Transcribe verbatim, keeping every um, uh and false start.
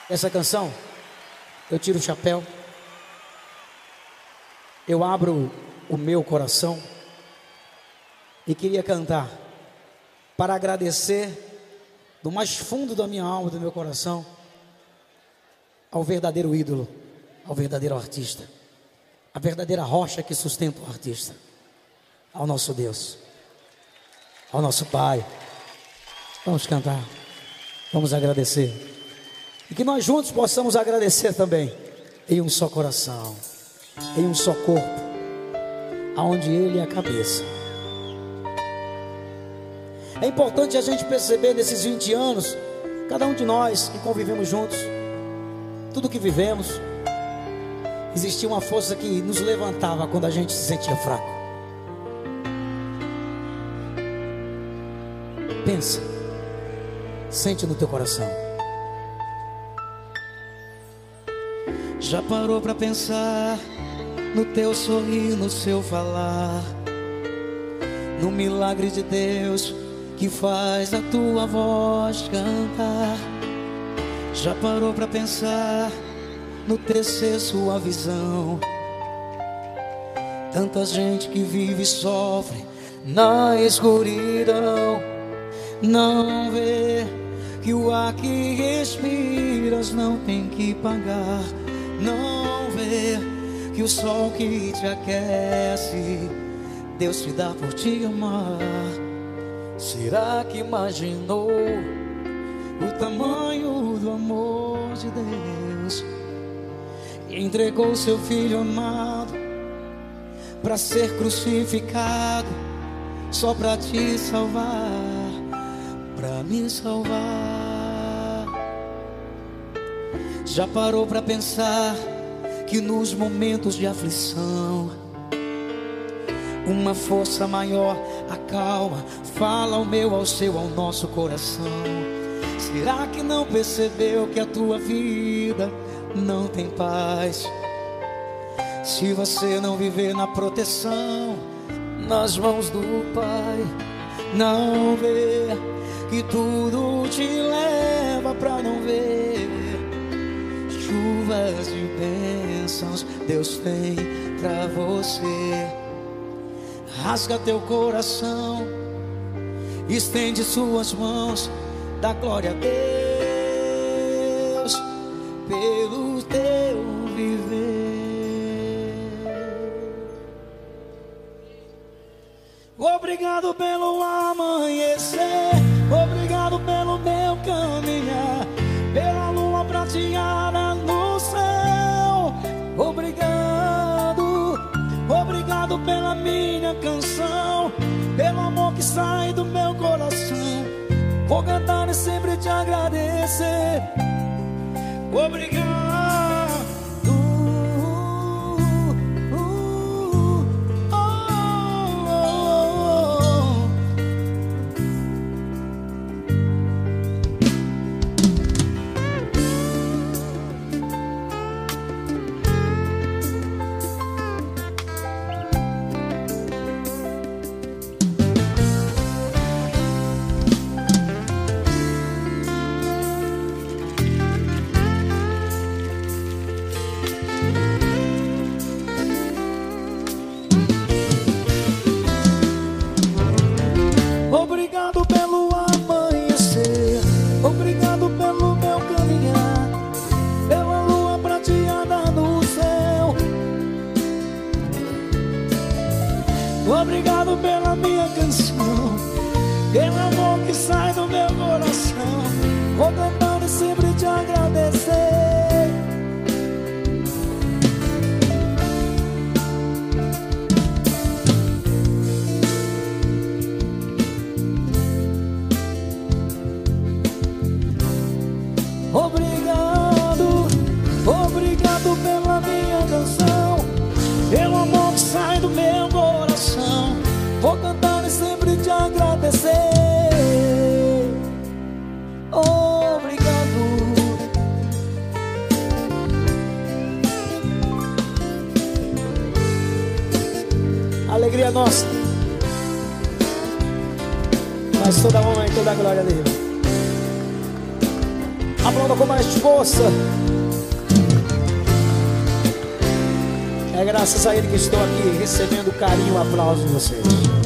Essa canção, eu tiro o chapéu, eu abro o meu coração e queria cantar para agradecer do mais fundo da minha alma, do meu coração, ao verdadeiro ídolo, ao verdadeiro artista, a verdadeira rocha que sustenta o artista, ao nosso Deus, ao nosso Pai. Vamos cantar, vamos agradecer. E que nós juntos possamos agradecer também, em um só coração, em um só corpo, aonde Ele é a cabeça. É importante a gente perceber nesses vinte anos, cada um de nós que convivemos juntos, tudo que vivemos, existia uma força que nos levantava quando a gente se sentia fraco. Pensa, sente no teu coração. Já parou pra pensar no teu sorrir, no seu falar, no milagre de Deus que faz a tua voz cantar? Já parou pra pensar no tecer sua visão? Tanta gente que vive e sofre na escuridão, não vê que o ar que respiras não tem que pagar. Não vê que o sol que te aquece, Deus te dá por te amar. Será que imaginou o tamanho do amor de Deus? E entregou seu filho amado para ser crucificado, só para te salvar, para me salvar. Já parou para pensar que nos momentos de aflição, uma força maior acalma, fala ao meu, ao seu, ao nosso coração? Será que não percebeu que a tua vida não tem paz se você não viver na proteção, nas mãos do Pai? Não vê que tudo te leva pra não ver chuvas de bênçãos Deus tem pra você. Rasga teu coração, estende suas mãos, dá glória a Deus pelo teu viver. Obrigado pelo amanhecer, obrigado pelo meu caminhar, pela lua prateada no céu. Obrigado, obrigado pela minha canção, pelo amor que sai do meu coração. Vou cantar e sempre te agradecer. Obrigado. Obrigado pelo amanhecer, obrigado pelo meu caminhar, pela lua prateada no céu. Obrigado pela minha canção, pelo amor que sai do meu coração. Vou cantar e sempre te agradecer. Obrigado, obrigado pela minha canção, pelo amor que sai do meu coração. Vou cantar e sempre te agradecer. Obrigado. Alegria nossa, mas toda a honra e toda a glória a Deus. Aplauda com mais força. É graças a Ele que estou aqui recebendo carinho e aplauso de vocês.